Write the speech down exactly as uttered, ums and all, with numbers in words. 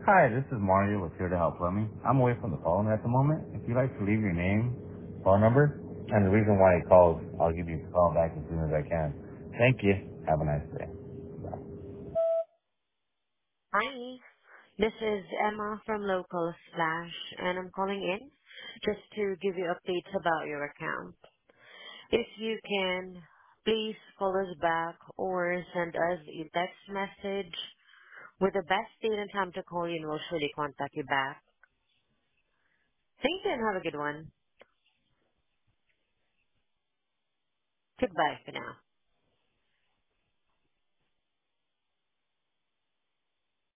Hi, this is Mario with Here to Help Plumbing. I'm away from the phone at the moment. If you'd like to leave your name, phone number, and the reason why you called, I'll give you a call back as soon as I can. Thank you. Have a nice day. Bye. Hi, this is Emma from Local Slash, and I'm calling in just to give you updates about your account. If you can, please call us back or send us a text message with the best date and time to call you, and we'll surely contact you back. Thank you, and have a good one. Goodbye for now.